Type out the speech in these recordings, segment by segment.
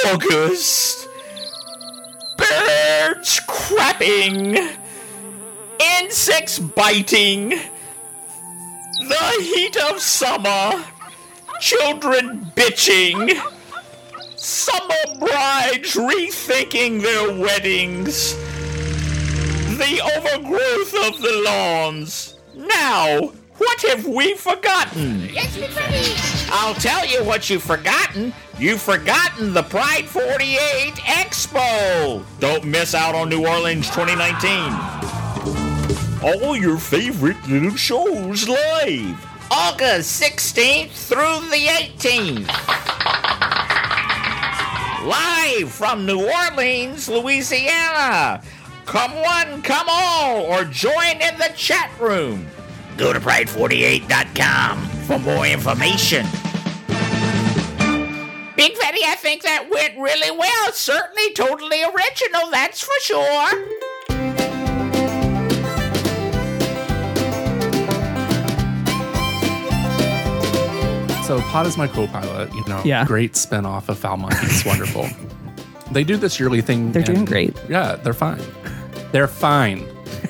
August. Birds crapping. Insects biting. The heat of summer. Children bitching. Summer brides rethinking their weddings. The overgrowth of the lawns. Now, what have we forgotten? Yes, Big Fatty. I'll tell you what you've forgotten. You've forgotten the Pride 48 Expo. Don't miss out on New Orleans 2019. All your favorite little shows live. August 16th through the 18th. Live from New Orleans, Louisiana. Come one, come all, or join in the chat room. Go to pride48.com for more information. Big Fatty, I think that went really well. Certainly totally original, that's for sure. So Pod is my co-pilot, Yeah. Great spinoff of Foul Monkey. It's wonderful. They do this yearly thing. They're doing great. Yeah, they're fine. They're fine.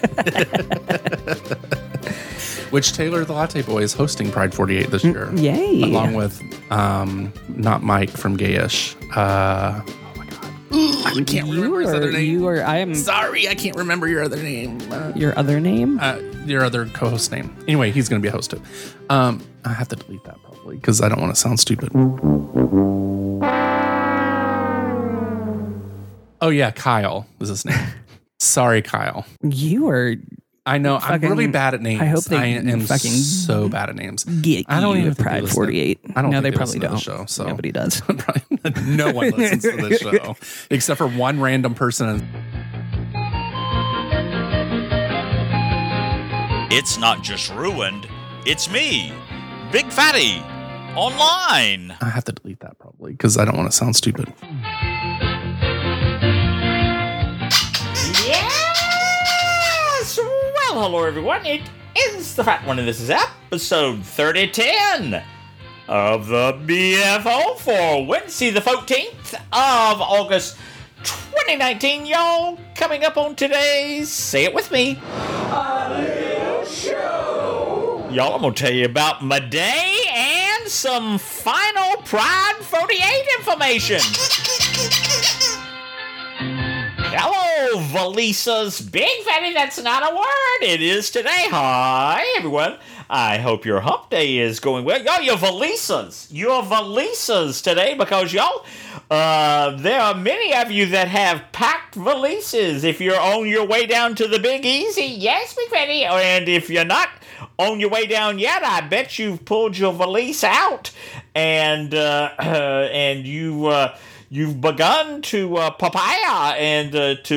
Which Taylor the Latte Boy is hosting Pride 48 this year. Yay. Along with, not Mike from Gayish. Oh my God. I can't remember his other name. Sorry, I can't remember your other name. Your other name? Your other co-host name. Anyway, he's going to be a host too. I have to delete that probably because I don't want to sound stupid. Oh yeah, Kyle is his name. Sorry, Kyle. I know I'm really bad at names. I hope I am fucking so bad at names. I don't even think Pride listen 48. I don't. No, think they listen probably to don't. the show, so Nobody does. No one listens to this show except for one random person. It's not just ruined, it's me, Big Fatty, online. I have to delete that probably because I don't want to sound stupid. Yes! Well, hello everyone. It is the Fat One, and this is episode 3010 of the BFO for Wednesday, the 14th of August, 2019. Y'all, coming up on today's Say It With Me. Y'all, I'm going to tell you about my day and some final Pride 48 information. Hello, Valisas. Big Fatty, that's not a word. It is today. Hi, everyone. I hope your hump day is going well. Y'all, you're Valisas. You're Valisas today because, y'all, there are many of you that have packed valises if you're on your way down to the Big Easy. Yes, Big Fatty. And if you're not on your way down yet, I bet you've pulled your valise out and you've begun to prepare and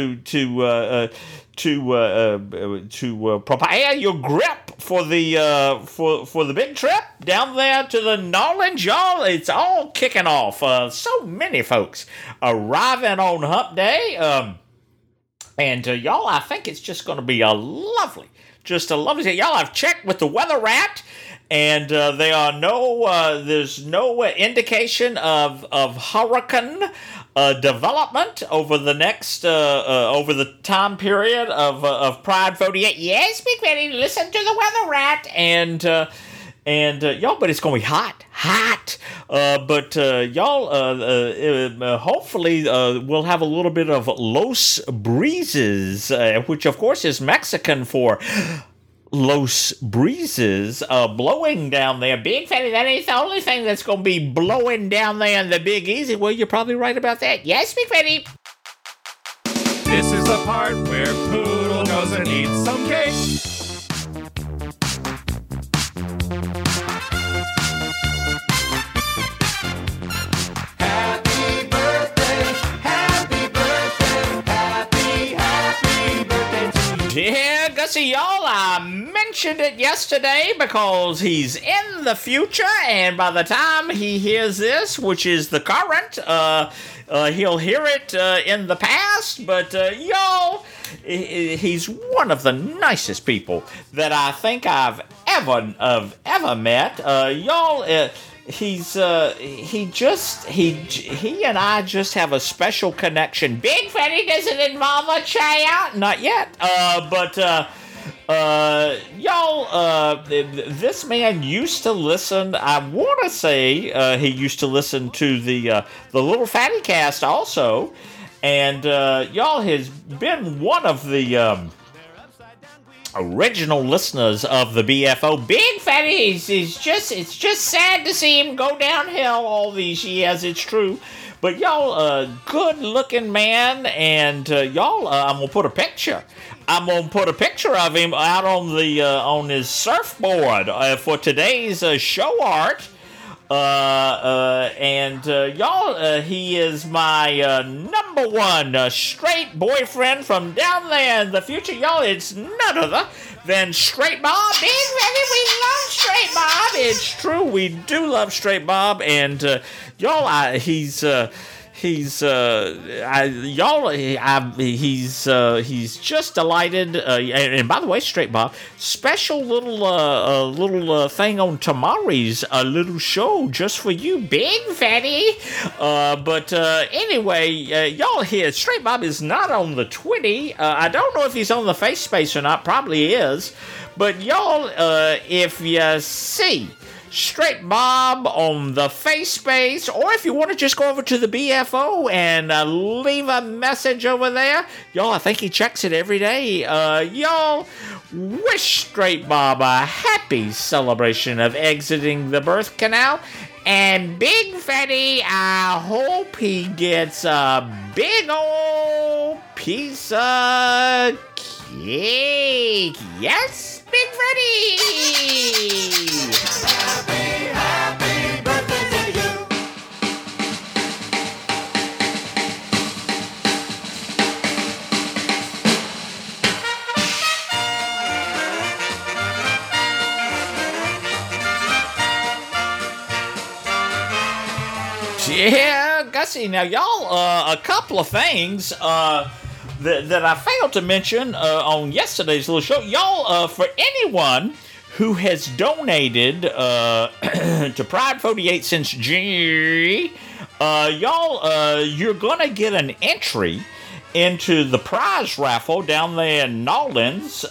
to prepare your grip for the big trip down there to the Norlands, y'all. It's all kicking off. So many folks arriving on Hump Day, and y'all, I think it's just going to be a lovely day. Y'all, I've checked with the Weather Rat. And there's no indication of hurricane development over the next over the time period of Pride 48. Yes, Big Fatty, listen to the Weather Rat, and y'all, but it's gonna be hot. But y'all, hopefully we'll have a little bit of los breezes, which of course is Mexican for Los breezes blowing down there. Big Fatty, that ain't the only thing that's going to be blowing down there in the Big Easy. Well, you're probably right about that. Yes, Big Fatty. This is the part where Poodle goes and eats some cake. Happy birthday, happy birthday, happy birthday to you. Yeah, Gussie, y'all, I mentioned it yesterday because he's in the future, and by the time he hears this, which is the current, he'll hear it in the past, but y'all, he's one of the nicest people that I think I've ever met. Y'all, he and I just have a special connection. Big Fatty doesn't involve a child, not yet. Y'all, this man used to listen. I want to say he used to listen to the Little Fatty Cast also, and y'all has been one of the original listeners of the BFO. Big Fatty it's just sad to see him go downhill all these years. It's true. But y'all, good looking man, and y'all, I'm gonna put a picture. I'm gonna put a picture of him out on the on his surfboard for today's show art. Y'all, he is my number one straight boyfriend from down there in the future. Y'all, it's none other than Straight Bob. Big Fatty, we love Straight Bob. It's true, we do love Straight Bob, and y'all, he's just delighted. And by the way, Straight Bob, special little thing on tomorrow's little show just for you, Big Fatty. Anyway, y'all here, Straight Bob is not on the Twitty. I don't know if he's on the Face Space or not. Probably is. But y'all, if you see Straight Bob on the Face Space, or if you want to just go over to the BFO and leave a message over there, y'all, I think he checks it every day. Y'all, wish Straight Bob a happy celebration of exiting the birth canal. And Big Fatty, I hope he gets a big old piece of cake. Yes, Big Fatty! Happy birthday to you. Yeah, Gussie. Now, y'all, a couple of things that I failed to mention on yesterday's little show. Y'all, for anyone who has donated to Pride 48 since January, y'all, you're going to get an entry into the prize raffle down there in Nolans.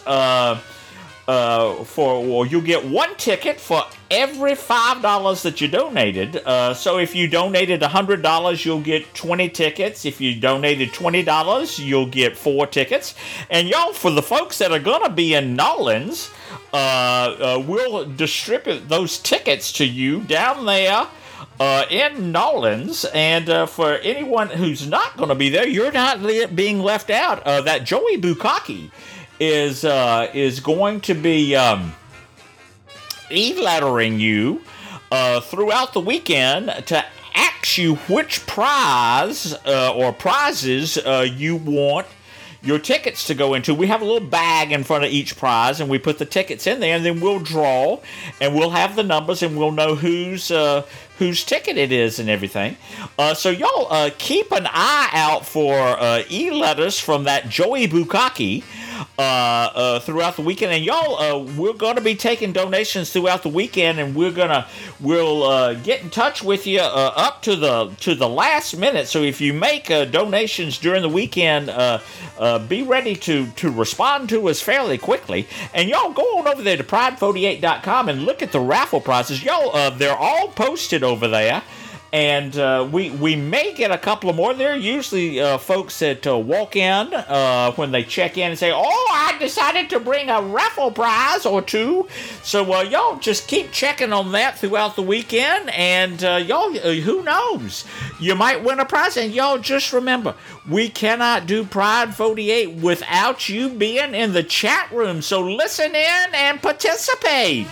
You'll get one ticket for every $5 that you donated. So if you donated $100, you'll get 20 tickets. If you donated $20, you'll get 4 tickets. And y'all, for the folks that are gonna be in Nolans, we'll distribute those tickets to you down there in Nolans. And for anyone who's not gonna be there, you're not being left out. That Joey Bukaki is going to be e-lettering you throughout the weekend to ask you which prize or prizes you want your tickets to go into. We have a little bag in front of each prize, and we put the tickets in there, and then we'll draw, and we'll have the numbers, and we'll know whose ticket it is and everything. So y'all keep an eye out for e-letters from that Joey Bukaki throughout the weekend. And y'all, we're going to be taking donations throughout the weekend, and we'll get in touch with you up to the last minute. So if you make donations during the weekend, be ready to respond to us fairly quickly. And y'all go on over there to pride48.com and look at the raffle prizes. Y'all, they're all posted over there. And we may get a couple of more. There are usually folks that walk in when they check in and say, "Oh, I decided to bring a raffle prize or two." So y'all just keep checking on that throughout the weekend. And y'all, who knows? You might win a prize. And y'all just remember, we cannot do Pride 48 without you being in the chat room. So listen in and participate.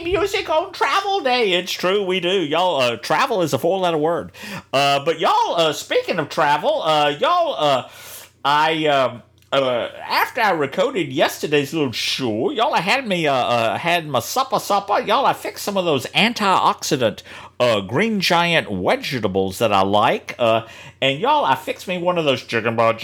music on Travel Day. It's true, we do. Y'all, travel is a 4-letter word. But y'all, speaking of travel, after I recorded yesterday's little show, y'all, I had my supper. Y'all, I fixed some of those antioxidant Green Giant vegetables that I like. And y'all, I fixed me one of those chicken pot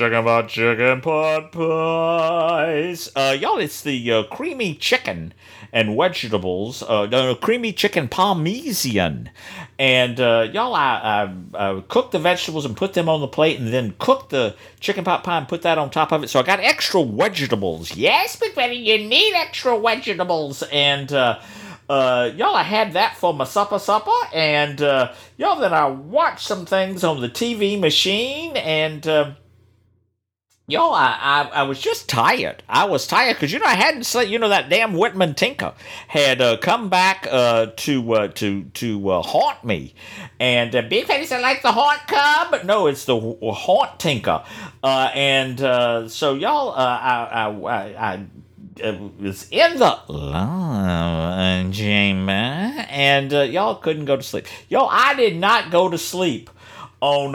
pies. Y'all, it's the creamy chicken and vegetables, the creamy chicken parmesan. And y'all, I cooked the vegetables and put them on the plate, and then cooked the chicken pot pie and put that on top of it. So I got extra vegetables. Yes, Big Betty, you need extra vegetables. And y'all, I had that for my supper, and y'all, then I watched some things on the TV machine, and y'all, I was just tired. I was tired because, I hadn't slept. That damn Whitman Tinker had come back to haunt me. And Big Fatty said, like the haunt cub? No, it's the haunt Tinker. So y'all, I was in the lounge chamber, and y'all couldn't go to sleep. Y'all, I did not go to sleep on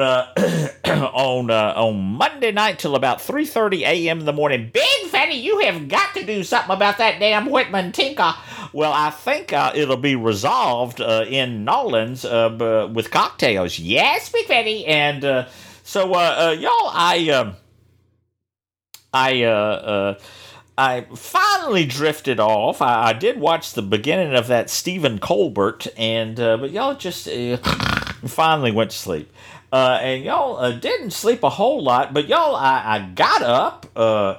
Monday night till about 3:30 a.m. in the morning. Big Fatty, you have got to do something about that damn Whitman Tinker. Well, I think it'll be resolved in Nolans with cocktails. Yes, Big Fatty. And y'all, I finally drifted off. I did watch the beginning of that Stephen Colbert, but y'all just finally went to sleep. And y'all didn't sleep a whole lot, but y'all, I got up.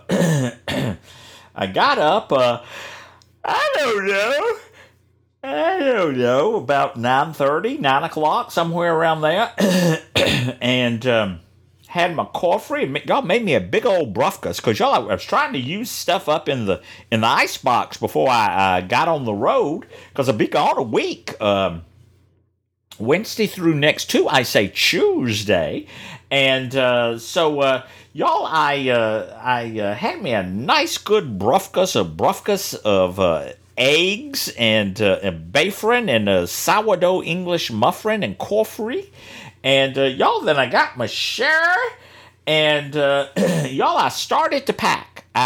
I don't know, about 9:30, 9 o'clock, somewhere around there, and had my coffee. And y'all made me a big old brufkas, because y'all, I was trying to use stuff up in the icebox before I got on the road, because I'll be gone a week. Wednesday through next Tuesday, and y'all, I had me a nice good brufkas of eggs and bafrin and a sourdough English muffin and coffee, and y'all, then I got my share, and y'all, I started to pack.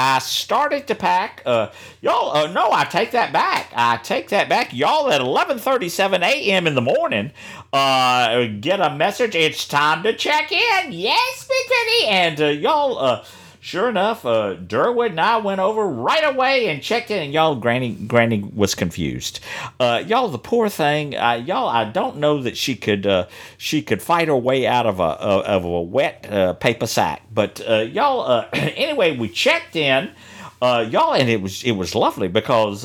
Y'all, no, I take that back. Y'all, at 11:37 a.m. in the morning, get a message. It's time to check in. Yes, Big Betty. And y'all, sure enough, Durwood and I went over right away and checked in. And y'all, Granny was confused. Y'all, the poor thing. Y'all, I don't know that she could fight her way out of a wet paper sack. But y'all, anyway, we checked in. Y'all, and it was lovely because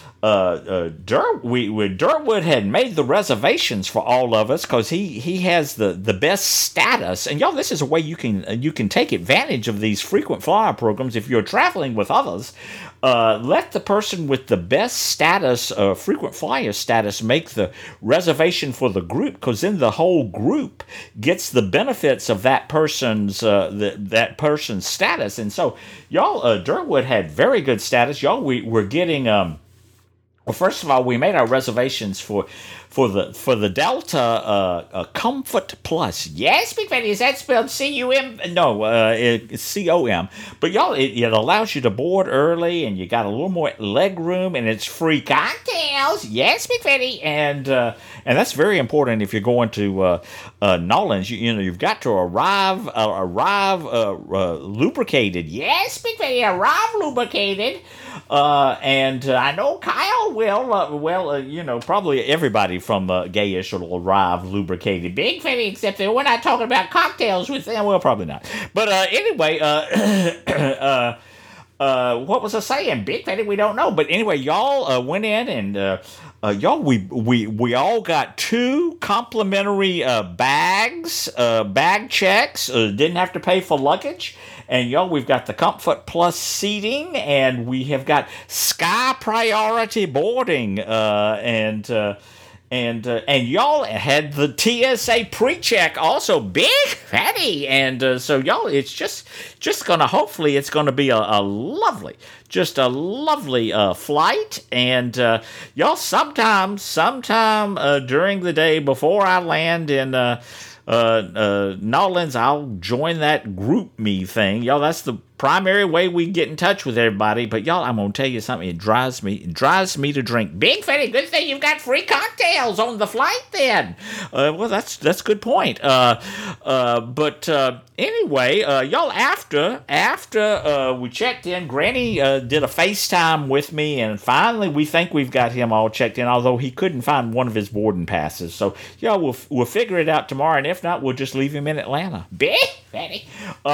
Durwood had made the reservations for all of us, because he has the best status. And y'all, this is a way you can take advantage of these frequent flyer programs if you're traveling with others. Let the person with the best status, frequent flyer status, make the reservation for the group, because then the whole group gets the benefits of that person's person's status. And so, y'all, Durwood had very good status. Y'all, we're getting well, first of all, we made our reservations for the Delta Comfort Plus. Yes, Big Fatty, is that spelled C-U-M? No, it's C-O-M. But y'all, it allows you to board early, and you got a little more leg room, and it's free cocktails. Yes, Big Fatty, and that's very important if you're going to Nolans. You've got to arrive lubricated. Yes, Big Fatty, arrive lubricated. And I know Kyle will, probably everybody from Gayish will arrive lubricated. Big Fatty, except that we're not talking about cocktails with them. Well, probably not. But anyway, what was I saying? Big Fatty, we don't know. But anyway, y'all went in, and y'all, we all got 2 complimentary bag checks. Didn't have to pay for luggage. And y'all, we've got the Comfort Plus seating, and we have got Sky Priority boarding, and And y'all had the TSA pre-check also, Big Fatty. And so y'all, it's just gonna, hopefully it's gonna be a lovely flight. And y'all, sometime during the day before I land in Nolens, I'll join that group me thing. Y'all, that's the primary way we get in touch with everybody. But y'all, I'm gonna tell you something. It drives me to drink. Big Fatty, good thing you've got free cocktails on the flight then. Well, that's a good point. But anyway, y'all, after we checked in, Granny did a FaceTime with me, and finally we think we've got him all checked in, although he couldn't find one of his boarding passes. So y'all, we'll figure it out tomorrow, and if not, we'll just leave him in Atlanta. Big Fatty.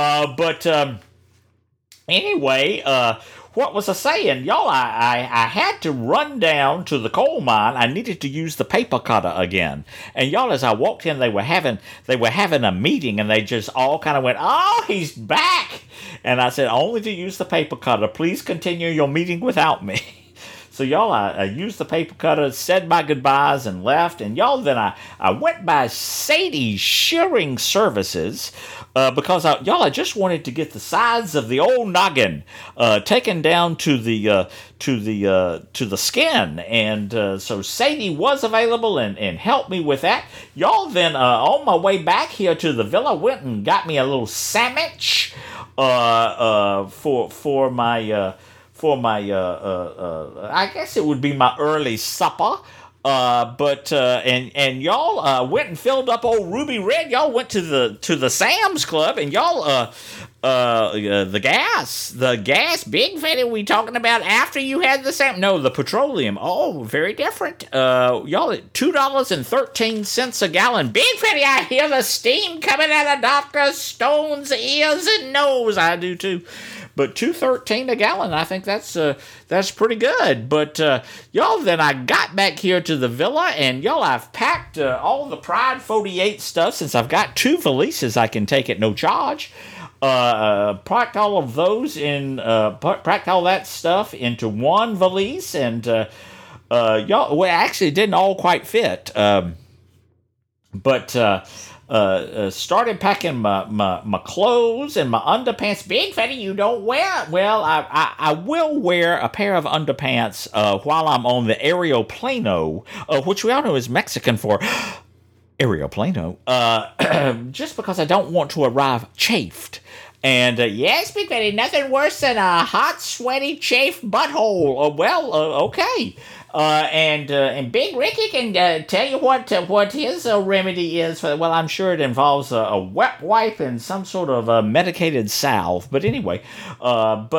Anyway, what was I saying? Y'all, I had to run down to the coal mine. I needed to use the paper cutter again. And y'all, as I walked in, they were having a meeting, and they just all kind of went, "Oh, he's back." And I said, "Only to use the paper cutter. Please continue your meeting without me." So y'all, I used the paper cutter, said my goodbyes, and left. And y'all, then I went by Sadie's shearing services because I just wanted to get the sides of the old noggin taken down to the skin. And so Sadie was available and helped me with that. Y'all, then on my way back here to the villa, went and got me a little sandwich for my I guess it would be my early supper. And y'all went and filled up old Ruby Red. Y'all went to the Sam's Club, and y'all the gas, Big Fatty, we talking about after you had the the petroleum. Oh, very different. Y'all at $2.13 a gallon. Big Fatty, I hear the steam coming out of Dr. Stone's ears and nose. I do too. But $2.13 a gallon, I think that's pretty good. But y'all, then I got back here to the villa, and y'all, I've packed all the Pride 48 stuff, since I've got 2 valises I can take at no charge. Packed all of those packed all that stuff into one valise, and y'all, well, actually, it didn't all quite fit. But started packing my clothes and my underpants. Big Fatty, you don't wear it. Well, I will wear a pair of underpants while I'm on the aeroplano, which we all know is Mexican for aeroplano, just because I don't want to arrive chafed. And yes, Big Fatty, nothing worse than a hot, sweaty, chafed butthole. Okay. And Big Ricky can tell you what his remedy is. Well, I'm sure it involves a wet wipe and some sort of medicated salve. But anyway, y'all,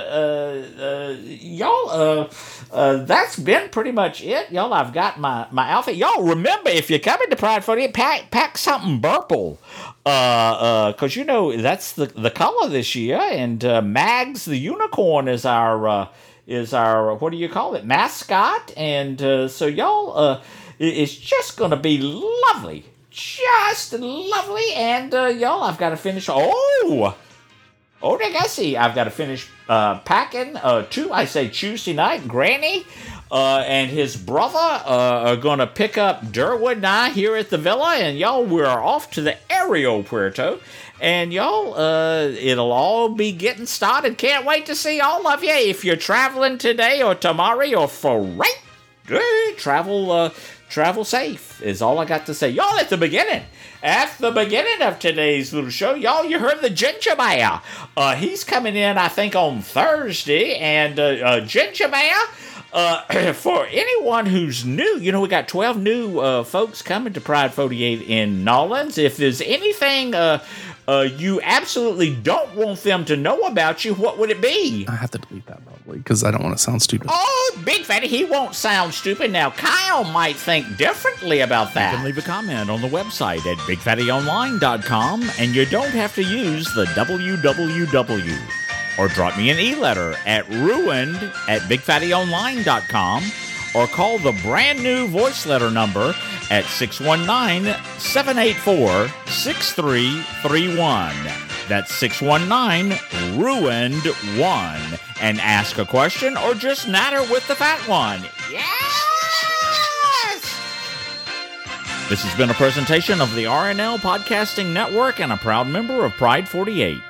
that's been pretty much it. Y'all, I've got my outfit. Y'all, remember, if you're coming to Pride 48, pack something purple. Because, you know, that's the color this year. And Mags the Unicorn is our what do you call it, mascot. And so y'all, it's just going to be lovely. Just lovely. And y'all, I've got to finish. I see. I've got to finish packing. Tuesday night. Granny and his brother are going to pick up Durwood and I here at the villa. And y'all, we're off to the Aeropuerto. And y'all, it'll all be getting started. Can't wait to see all of you. If you're traveling today or tomorrow or Friday, travel safe is all I got to say. Y'all, at the beginning of today's little show, y'all, you heard the Ginger Bear. He's coming in, I think, on Thursday. And Ginger Bear, for anyone who's new, you know, we got 12 new folks coming to Pride 48 in Nolens. If there's anything you absolutely don't want them to know about you, what would it be? I have to delete that probably because I don't want to sound stupid. Oh, Big Fatty, he won't sound stupid. Now, Kyle might think differently about that. You can leave a comment on the website at bigfattyonline.com, and you don't have to use the www. Or drop me an e-letter at ruined@bigfattyonline.com, or call the brand new voice letter number at 619-784-6331. That's 619-RUINED-1. And ask a question or just natter with the fat one. Yes! This has been a presentation of the RNL Podcasting Network and a proud member of Pride 48.